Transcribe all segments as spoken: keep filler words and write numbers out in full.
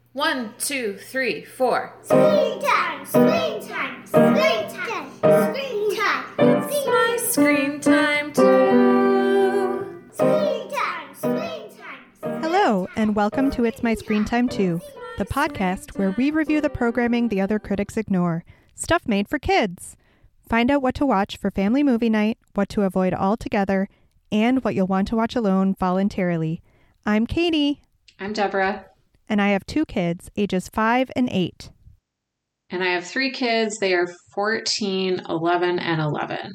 One, two, three, four. Screen time, screen time, screen time, screen time. It's my screen time too. Screen time, screen time. Hello, and welcome to It's My Screen Time Too, the podcast where we review the programming the other critics ignore. Stuff made for kids. Find out what to watch for family movie night, what to avoid altogether, and what you'll want to watch alone voluntarily. I'm Katie. I'm Deborah. And I have two kids, ages five and eight. And I have three kids. They are fourteen, eleven, and eleven.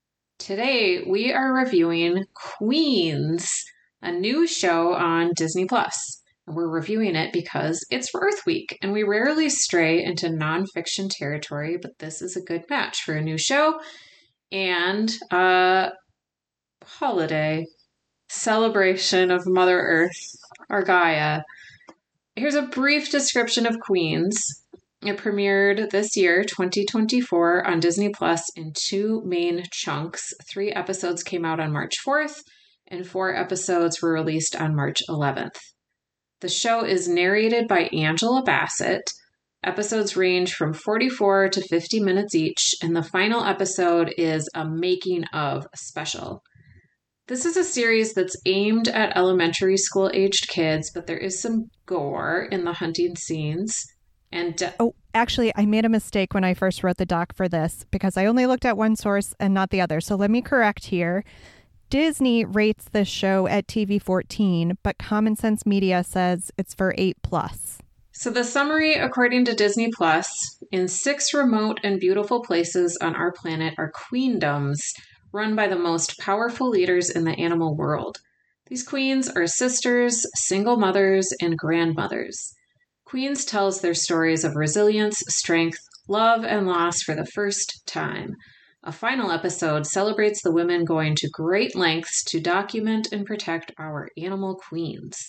Today, we are reviewing Queens, a new show on Disney Plus. And we're reviewing it because it's Earth Week, and we rarely stray into nonfiction territory, but this is a good match for a new show and a holiday celebration of Mother Earth, or Gaia. Here's a brief description of Queens. It premiered this year, twenty twenty-four, on Disney Plus in two main chunks. Three episodes came out on March fourth, and four episodes were released on March eleventh. The show is narrated by Angela Bassett. Episodes range from forty-four to fifty minutes each, and the final episode is a making of special. This is a series that's aimed at elementary school-aged kids, but there is some gore in the hunting scenes. And de- Oh, actually, I made a mistake when I first wrote the doc for this because I only looked at one source and not the other. So let me correct here. Disney rates this show at T V fourteen, but Common Sense Media says it's for eight plus. So the summary, according to Disney Plus, in six remote and beautiful places on our planet are queendoms, run by the most powerful leaders in the animal world. These queens are sisters, single mothers, and grandmothers. Queens tells their stories of resilience, strength, love, and loss for the first time. A final episode celebrates the women going to great lengths to document and protect our animal queens.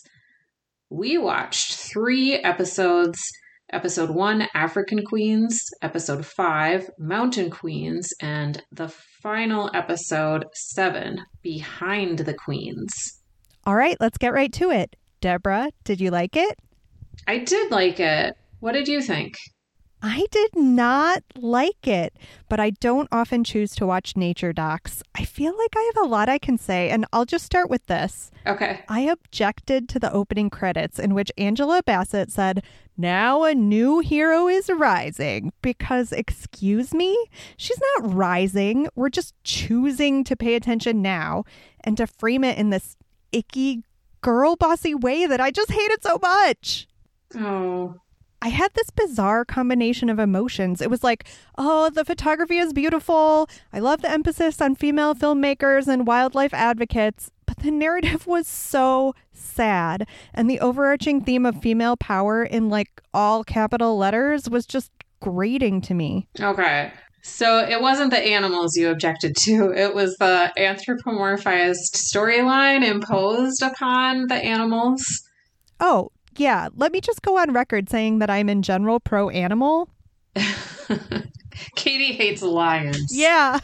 We watched three episodes. Episode one, African Queens, episode five, Mountain Queens, and the final episode, seven, Behind the Queens. All right, let's get right to it. Deborah, did you like it? I did like it. What did you think? I did not like it, but I don't often choose to watch nature docs. I feel like I have a lot I can say, and I'll just start with this. Okay. I objected to the opening credits in which Angela Bassett said, "Now a new hero is rising," because, excuse me, she's not rising. We're just choosing to pay attention now and to frame it in this icky, girl bossy way that I just hated so much. Oh. I had this bizarre combination of emotions. It was like, oh, the photography is beautiful. I love the emphasis on female filmmakers and wildlife advocates. But the narrative was so sad. And the overarching theme of female power in like all capital letters was just grating to me. Okay. So it wasn't the animals you objected to. It was the anthropomorphized storyline imposed upon the animals. Oh, yeah, let me just go on record saying that I'm in general pro-animal. Katie hates lions. Yeah.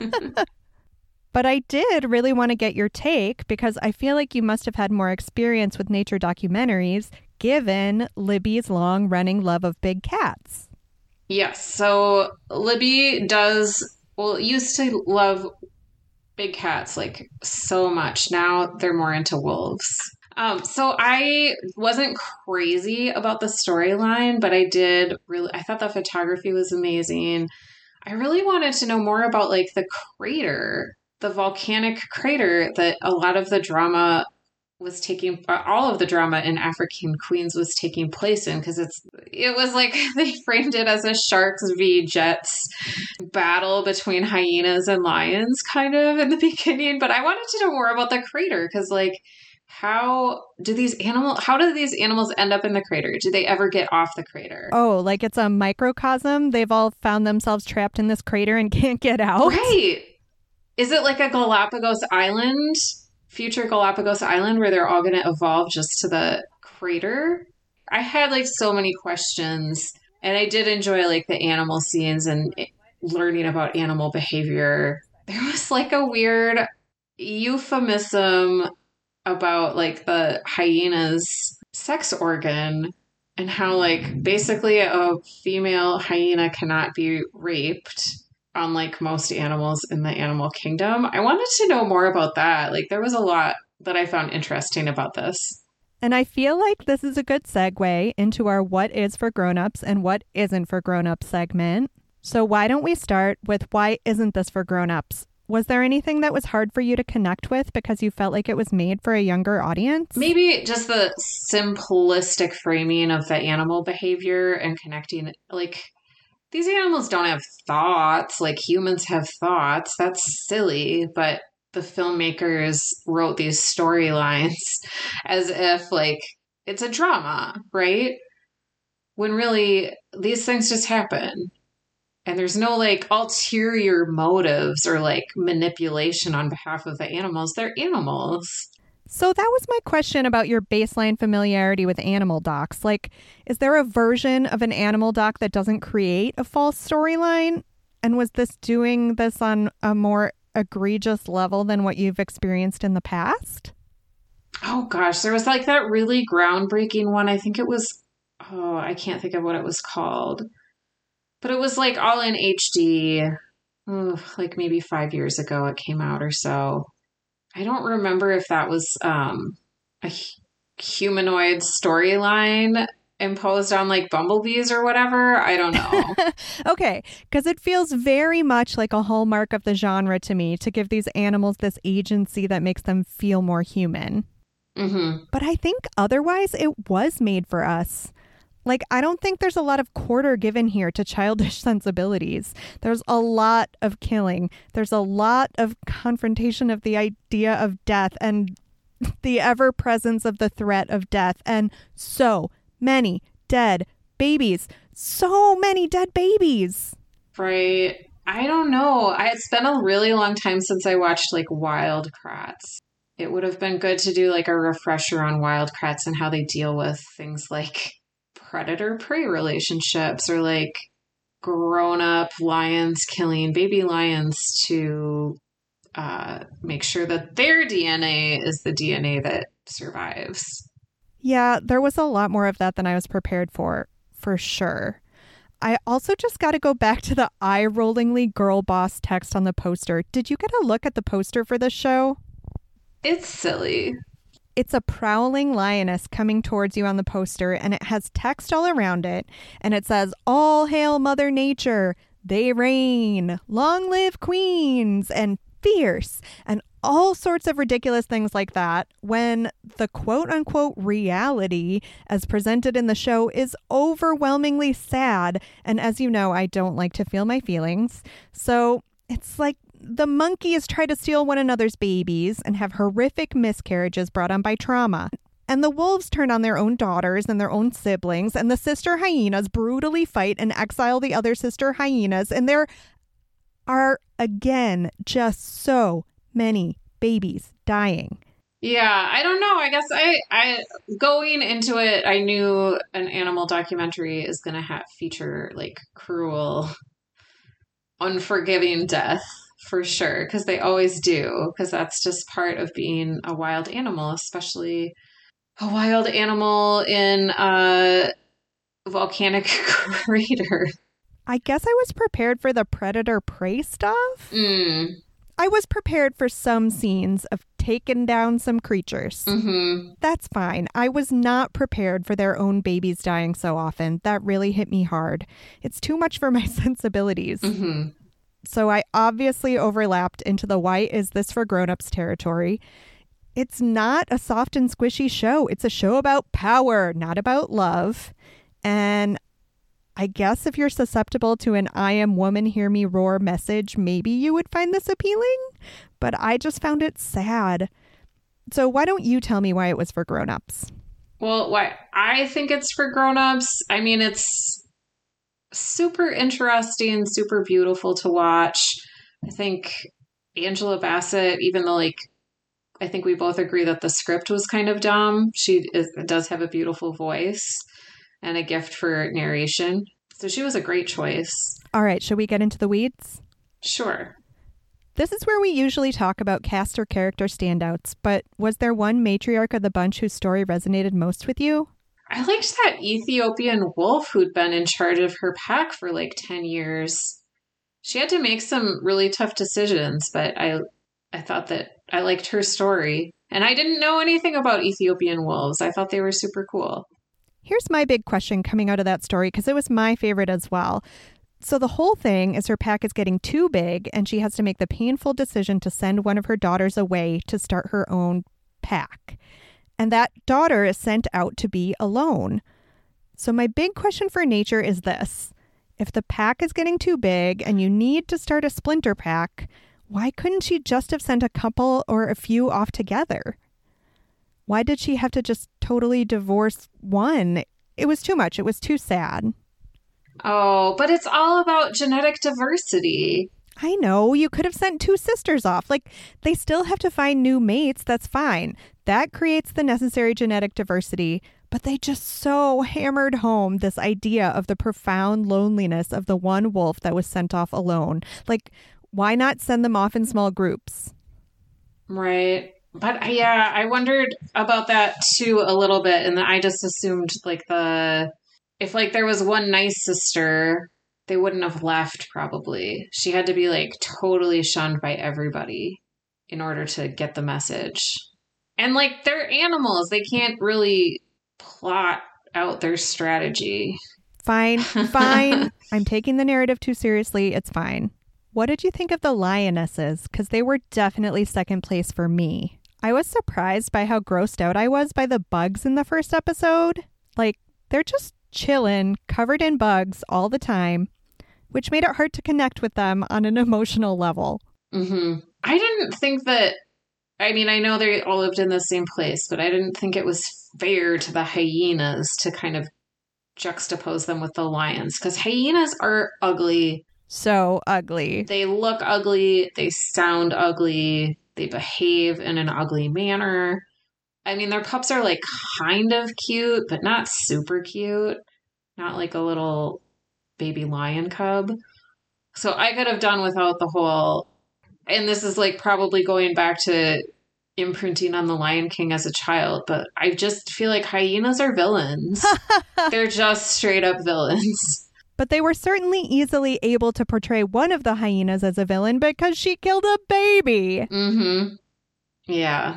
But I did really want to get your take because I feel like you must have had more experience with nature documentaries given Libby's long-running love of big cats. Yes, so Libby does, well, used to love big cats like so much. Now they're more into wolves. Um, so I wasn't crazy about the storyline, but I did really, I thought the photography was amazing. I really wanted to know more about like the crater, the volcanic crater that a lot of the drama was taking, all of the drama in African Queens was taking place in, because it's, it was like they framed it as a Sharks v Jets battle between hyenas and lions kind of in the beginning. But I wanted to know more about the crater because like, How do these animal? How do these animals end up in the crater? Do they ever get off the crater? Oh, like it's a microcosm? They've all found themselves trapped in this crater and can't get out? Right. Is it like a Galapagos Island, future Galapagos Island, where they're all going to evolve just to the crater? I had like so many questions, and I did enjoy like the animal scenes and learning about animal behavior. There was like a weird euphemism about like the hyena's sex organ and how, like, basically a female hyena cannot be raped, unlike most animals in the animal kingdom. I wanted to know more about that. Like, there was a lot that I found interesting about this. And I feel like this is a good segue into our what is for grown-ups and what isn't for grown-ups segment. So why don't we start with why isn't this for grown-ups? Was there anything that was hard for you to connect with because you felt like it was made for a younger audience? Maybe just the simplistic framing of the animal behavior and connecting, like, these animals don't have thoughts like humans have thoughts. That's silly, but the filmmakers wrote these storylines as if, like, it's a drama, right? When really these things just happen. And there's no, like, ulterior motives or, like, manipulation on behalf of the animals. They're animals. So that was my question about your baseline familiarity with animal docs. Like, is there a version of an animal doc that doesn't create a false storyline? And was this doing this on a more egregious level than what you've experienced in the past? Oh, gosh. There was, like, that really groundbreaking one. I think it was, oh, I can't think of what it was called. But it was, like, all in H D, oh, like maybe five years ago it came out or so. I don't remember if that was um, a humanoid storyline imposed on, like, bumblebees or whatever. I don't know. Okay, because it feels very much like a hallmark of the genre to me to give these animals this agency that makes them feel more human. Mm-hmm. But I think otherwise it was made for us. Like, I don't think there's a lot of quarter given here to childish sensibilities. There's a lot of killing. There's a lot of confrontation of the idea of death and the ever presence of the threat of death. And so many dead babies. So many dead babies. Right. I don't know. I, it's been a really long time since I watched, like, Wild Kratts. It would have been good to do, like, a refresher on Wild Kratts and how they deal with things like predator-prey relationships or, like, grown-up lions killing baby lions to uh, make sure that their D N A is the D N A that survives. Yeah, there was a lot more of that than I was prepared for, for sure. I also just got to go back to the eye-rollingly girl boss text on the poster. Did you get a look at the poster for this show? It's silly. It's a prowling lioness coming towards you on the poster, and it has text all around it, and it says, "All hail Mother Nature, they reign, long live queens," and fierce, and all sorts of ridiculous things like that, when the quote-unquote reality as presented in the show is overwhelmingly sad. And as you know, I don't like to feel my feelings. So it's like the monkeys try to steal one another's babies and have horrific miscarriages brought on by trauma. And the wolves turn on their own daughters and their own siblings, and the sister hyenas brutally fight and exile the other sister hyenas. And there are, again, just so many babies dying. Yeah, I don't know. I guess I, I going into it, I knew an animal documentary is going to have feature, like, cruel, unforgiving death. For sure, because they always do, because that's just part of being a wild animal, especially a wild animal in a volcanic crater. I guess I was prepared for the predator-prey stuff. Mm. I was prepared for some scenes of taking down some creatures. Mm-hmm. That's fine. I was not prepared for their own babies dying so often. That really hit me hard. It's too much for my sensibilities. Mm-hmm. So I obviously overlapped into the why is this for grown-ups territory. It's not a soft and squishy show. It's a show about power, not about love. And I guess if you're susceptible to an I am woman, hear me roar message, maybe you would find this appealing. But I just found it sad. So why don't you tell me why it was for grown-ups? Well, why I think it's for grown-ups. I mean, it's super interesting, super beautiful to watch. I think Angela Bassett, even though, like, I think we both agree that the script was kind of dumb, she is, does have a beautiful voice and a gift for narration. So she was a great choice. All right, should we get into the weeds? Sure. This is where we usually talk about cast or character standouts, but was there one matriarch of the bunch whose story resonated most with you? I liked that Ethiopian wolf who'd been in charge of her pack for like ten years. She had to make some really tough decisions, but I I thought that I liked her story. And I didn't know anything about Ethiopian wolves. I thought they were super cool. Here's my big question coming out of that story, because it was my favorite as well. So the whole thing is her pack is getting too big, and she has to make the painful decision to send one of her daughters away to start her own pack. And that daughter is sent out to be alone. So my big question for Nature is this. If the pack is getting too big and you need to start a splinter pack, why couldn't she just have sent a couple or a few off together? Why did she have to just totally divorce one? It was too much. It was too sad. Oh, but it's all about genetic diversity. I know. You could have sent two sisters off. Like, they still have to find new mates. That's fine. That creates the necessary genetic diversity. But they just so hammered home this idea of the profound loneliness of the one wolf that was sent off alone. Like, why not send them off in small groups? Right. But yeah, I wondered about that too a little bit. And I just assumed like the, if like there was one nice sister, they wouldn't have left probably. She had to be like totally shunned by everybody in order to get the message. And like they're animals. They can't really plot out their strategy. Fine, fine. I'm taking the narrative too seriously. It's fine. What did you think of the lionesses? Because they were definitely second place for me. I was surprised by how grossed out I was by the bugs in the first episode. Like, they're just chilling, covered in bugs all the time, which made it hard to connect with them on an emotional level. Mm-hmm. I didn't think that, I mean, I know they all lived in the same place, but I didn't think it was fair to the hyenas to kind of juxtapose them with the lions, because hyenas are ugly. So ugly. They look ugly. They sound ugly. They behave in an ugly manner. I mean, their pups are like kind of cute, but not super cute. Not like a little baby lion cub. So I could have done without the whole, and this is like probably going back to imprinting on the Lion King as a child, but I just feel like hyenas are villains. They're just straight up villains. But they were certainly easily able to portray one of the hyenas as a villain because she killed a baby. Mm-hmm. Yeah.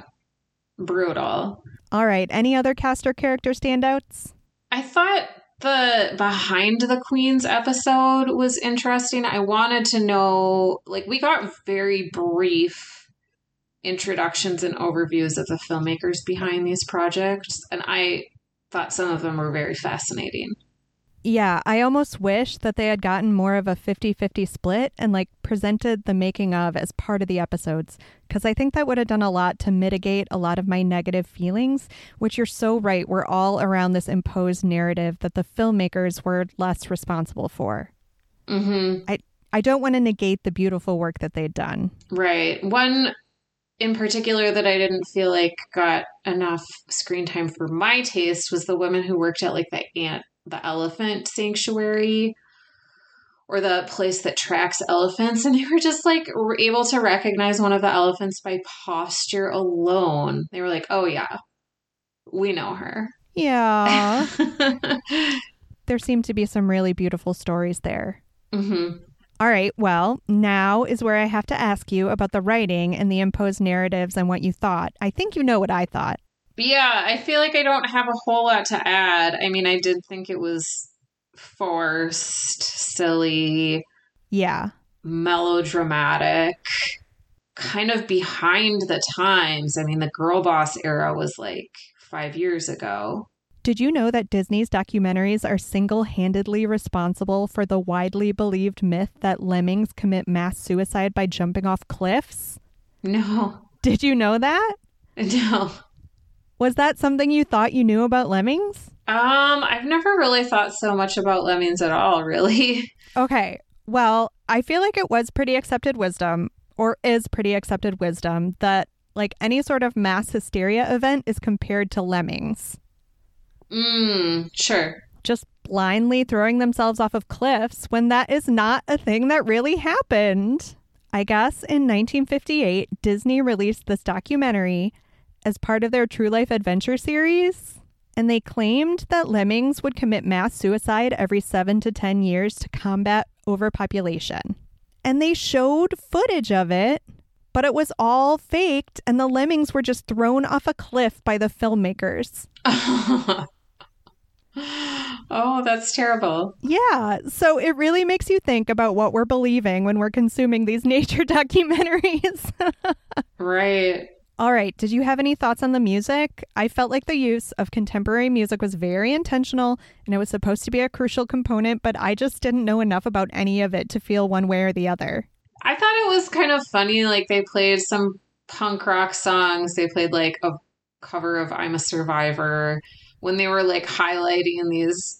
Brutal. All right. Any other cast or character standouts? I thought the Behind the Queens episode was interesting. I wanted to know, like, we got very brief introductions and overviews of the filmmakers behind these projects, and I thought some of them were very fascinating. Yeah, I almost wish that they had gotten more of a fifty-fifty split and like presented the making of as part of the episodes, because I think that would have done a lot to mitigate a lot of my negative feelings, which you're so right, were all around this imposed narrative that the filmmakers were less responsible for. Mm-hmm. I, I don't want to negate the beautiful work that they'd done. Right. One in particular that I didn't feel like got enough screen time for my taste was the woman who worked at like the ant the elephant sanctuary or the place that tracks elephants, and they were just like were able to recognize one of the elephants by posture alone. They were like, oh yeah, we know her. Yeah. There seemed to be some really beautiful stories there. Mm-hmm. All right, well, now is where I have to ask you about the writing and the imposed narratives and what you thought. I think you know what I thought. But yeah, I feel like I don't have a whole lot to add. I mean, I did think it was forced, silly, yeah, melodramatic, kind of behind the times. I mean, the girl boss era was like five years ago. Did you know that Disney's documentaries are single-handedly responsible for the widely believed myth that lemmings commit mass suicide by jumping off cliffs? No. Did you know that? No. Was that something you thought you knew about lemmings? Um, I've never really thought so much about lemmings at all, really. Okay. Well, I feel like it was pretty accepted wisdom, or is pretty accepted wisdom, that like any sort of mass hysteria event is compared to lemmings. Mm, sure. Just blindly throwing themselves off of cliffs when that is not a thing that really happened. I guess in nineteen fifty-eight, Disney released this documentary as part of their True Life Adventure series. And they claimed that lemmings would commit mass suicide every seven to ten years to combat overpopulation. And they showed footage of it, but it was all faked, and the lemmings were just thrown off a cliff by the filmmakers. Oh, that's terrible. Yeah, so it really makes you think about what we're believing when we're consuming these nature documentaries. Right. All right, did you have any thoughts on the music? I felt like the use of contemporary music was very intentional, and it was supposed to be a crucial component, but I just didn't know enough about any of it to feel one way or the other. I thought it was kind of funny. Like, they played some punk rock songs. They played like a cover of I'm a Survivor when they were like highlighting these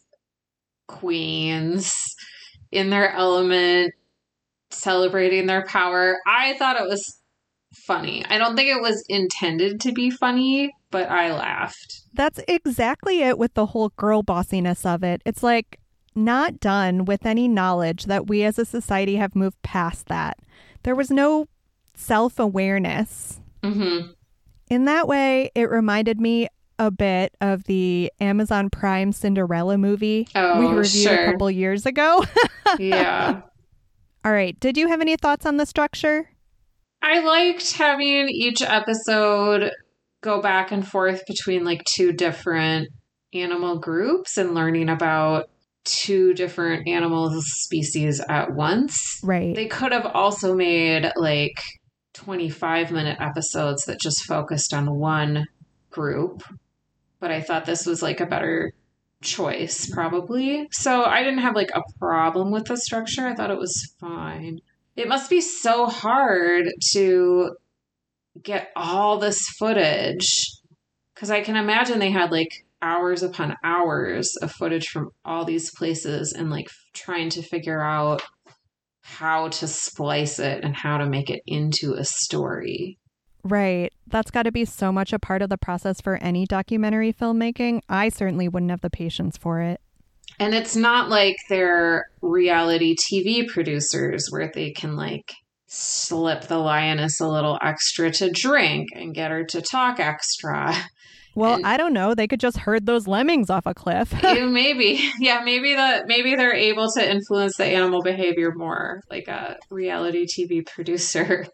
queens in their element, celebrating their power. I thought it was funny. I don't think it was intended to be funny, but I laughed. That's exactly it with the whole girl bossiness of it. It's like not done with any knowledge that we as a society have moved past that. There was no self-awareness. Mm-hmm. In that way, it reminded me a bit of the Amazon Prime Cinderella movie oh, we reviewed sure. a couple years ago. Yeah. All right. Did you have any thoughts on the structure? I liked having each episode go back and forth between like two different animal groups and learning about two different animal species at once. Right. They could have also made like twenty-five minute episodes that just focused on one group, but I thought this was like a better choice probably. So I didn't have like a problem with the structure. I thought it was fine. It must be so hard to get all this footage, because I can imagine they had like hours upon hours of footage from all these places and like trying to figure out how to splice it and how to make it into a story. Right. That's got to be so much a part of the process for any documentary filmmaking. I certainly wouldn't have the patience for it. And it's not like they're reality T V producers where they can like slip the lioness a little extra to drink and get her to talk extra. Well, And- I don't know. They could just herd those lemmings off a cliff. Yeah, maybe. Yeah, maybe the maybe they're able to influence the animal behavior more, like a reality T V producer.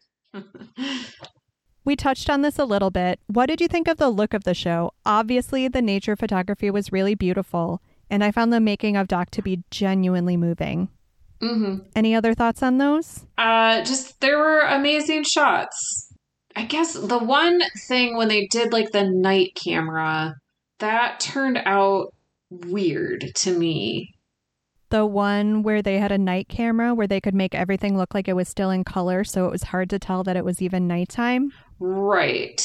We touched on this a little bit. What did you think of the look of the show? Obviously, the nature photography was really beautiful, and I found the making of Doc to be genuinely moving. Mm-hmm. Any other thoughts on those? Uh, just there were amazing shots. I guess the one thing when they did like the night camera, that turned out weird to me. The one where they had a night camera where they could make everything look like it was still in color, so it was hard to tell that it was even nighttime. Right.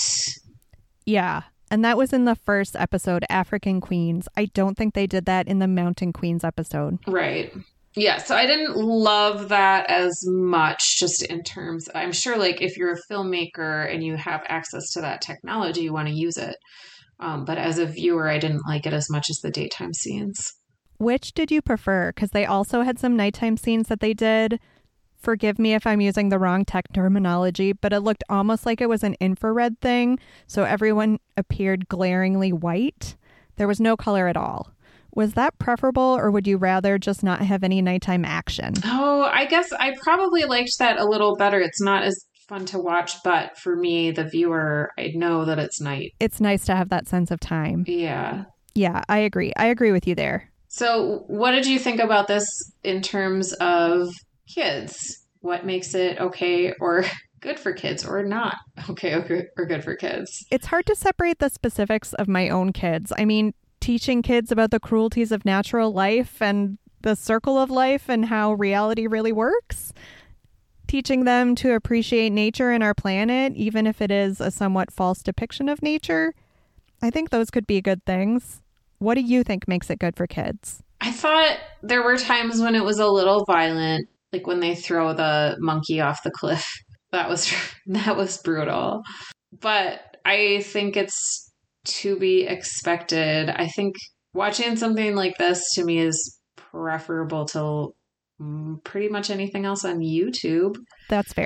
Yeah. And that was in the first episode, African Queens. I don't think they did that in the Mountain Queens episode. Right. Yeah, so I didn't love that as much, just in terms, I'm sure like if you're a filmmaker and you have access to that technology, you want to use it. Um, but as a viewer, I didn't like it as much as the daytime scenes. Which did you prefer? Because they also had some nighttime scenes that they did. Forgive me if I'm using the wrong tech terminology, but it looked almost like it was an infrared thing. So everyone appeared glaringly white. There was no color at all. Was that preferable, or would you rather just not have any nighttime action? Oh, I guess I probably liked that a little better. It's not as fun to watch, but for me, the viewer, I know that it's night. It's nice to have that sense of time. Yeah. Yeah, I agree. I agree with you there. So what did you think about this in terms of kids? What makes it okay or good for kids or not okay or or good for kids? It's hard to separate the specifics of my own kids. I mean, teaching kids about the cruelties of natural life and the circle of life and how reality really works. Teaching them to appreciate nature and our planet, even if it is a somewhat false depiction of nature. I think those could be good things. What do you think makes it good for kids? I thought there were times when it was a little violent, like when they throw the monkey off the cliff. That was that was brutal. But I think it's to be expected. I think watching something like this to me is preferable to pretty much anything else on YouTube. That's fair.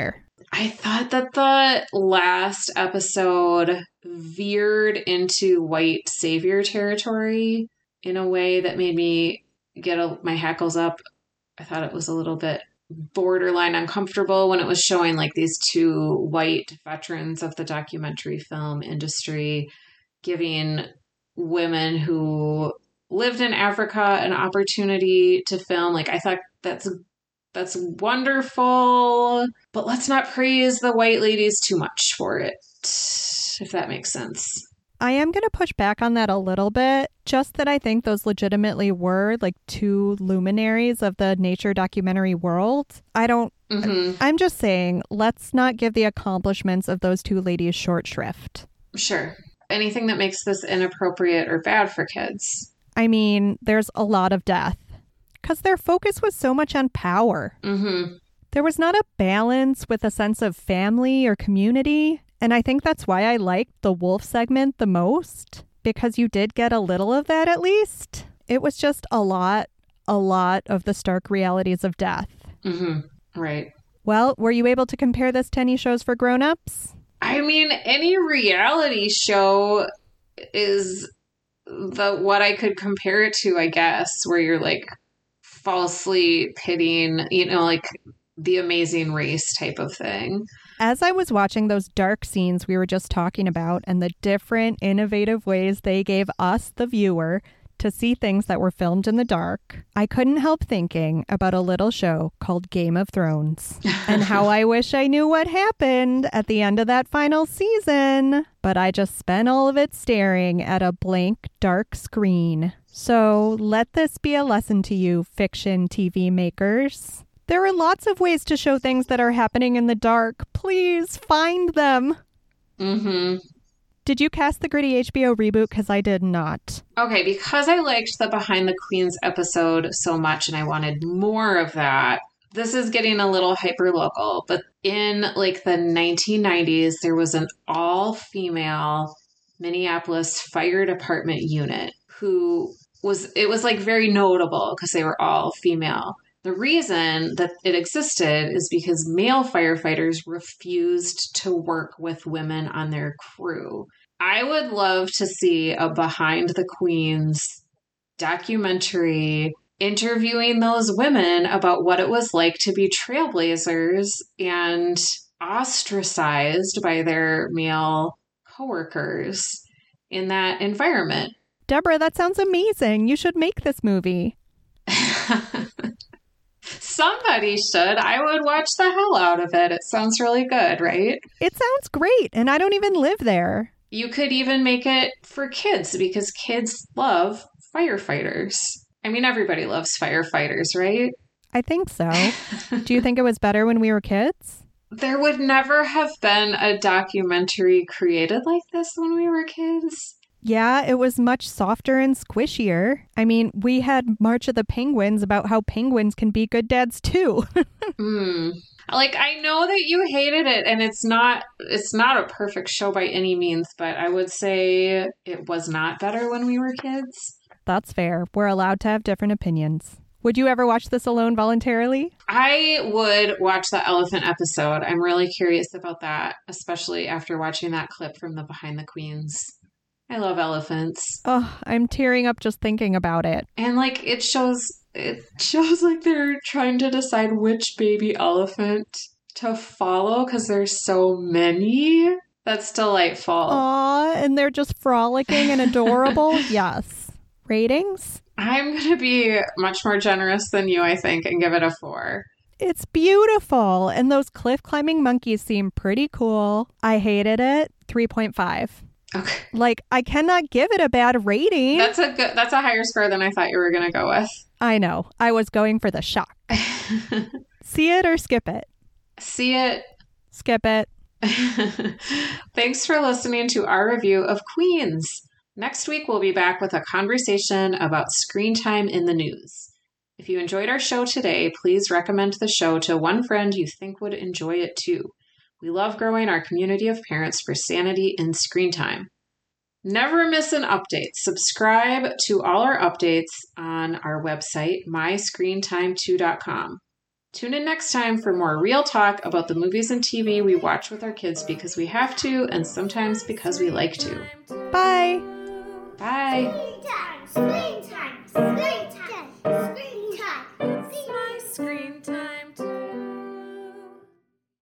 I thought that the last episode veered into white savior territory in a way that made me get a, my hackles up. I thought it was a little bit borderline uncomfortable when it was showing like these two white veterans of the documentary film industry giving women who lived in Africa an opportunity to film. Like, I thought that's that's wonderful, but let's not praise the white ladies too much for it, if that makes sense. I am going to push back on that a little bit, just that I think those legitimately were like two luminaries of the nature documentary world. I don't, mm-hmm. I'm just saying, let's not give the accomplishments of those two ladies short shrift. Sure. Anything that makes this inappropriate or bad for kids. I mean, there's a lot of death because their focus was so much on power. Mm-hmm. There was not a balance with a sense of family or community. And I think that's why I liked the wolf segment the most, because you did get a little of that at least. It was just a lot, a lot of the stark realities of death. Mm-hmm. Right. Well, were you able to compare this to any shows for grown-ups? I mean, any reality show is the what I could compare it to, I guess, where you're like falsely pitting, you know, like The Amazing Race type of thing. As I was watching those dark scenes we were just talking about and the different innovative ways they gave us, the viewer, to see things that were filmed in the dark, I couldn't help thinking about a little show called Game of Thrones and how I wish I knew what happened at the end of that final season. But I just spent all of it staring at a blank, dark screen. So let this be a lesson to you, fiction T V makers. There are lots of ways to show things that are happening in the dark. Please find them. Mm-hmm. Did you cast the gritty H B O reboot? Because I did not. Okay, because I liked the Behind the Queens episode so much and I wanted more of that, this is getting a little hyper-local. But in like the nineteen nineties, there was an all-female Minneapolis fire department unit who was, it was like very notable because they were all female. The reason that it existed is because male firefighters refused to work with women on their crew. I would love to see a Behind the Queens documentary interviewing those women about what it was like to be trailblazers and ostracized by their male coworkers in that environment. Deborah, that sounds amazing. You should make this movie. Somebody should. I would watch the hell out of it. It sounds really good, right? It sounds great, and I don't even live there. You could even make it for kids because kids love firefighters. I mean, everybody loves firefighters, right? I think so. Do you think it was better when we were kids? There would never have been a documentary created like this when we were kids. Yeah, it was much softer and squishier. I mean, we had March of the Penguins about how penguins can be good dads too. mm. Like, I know that you hated it, and it's not it's not a perfect show by any means, but I would say it was not better when we were kids. That's fair. We're allowed to have different opinions. Would you ever watch this alone voluntarily? I would watch the elephant episode. I'm really curious about that, especially after watching that clip from the Behind the Queens. I love elephants. Oh, I'm tearing up just thinking about it. And like it shows it shows like they're trying to decide which baby elephant to follow because there's so many. That's delightful. Aw, and they're just frolicking and adorable. Yes. Ratings? I'm going to be much more generous than you, I think, and give it a four. It's beautiful. And those cliff climbing monkeys seem pretty cool. I hated it. three point five. Okay. Like, I cannot give it a bad rating. That's a good, that's a higher score than I thought you were going to go with. I know. I was going for the shock. See it or skip it? See it. Skip it. Thanks for listening to our review of Queens. Next week, we'll be back with a conversation about screen time in the news. If you enjoyed our show today, please recommend the show to one friend you think would enjoy it too. We love growing our community of parents for sanity in screen time. Never miss an update. Subscribe to all our updates on our website, my screen time two dot com. Tune in next time for more real talk about the movies and T V we watch with our kids because we have to and sometimes because we like to. Bye. Bye. Screen time, screen time, screen time.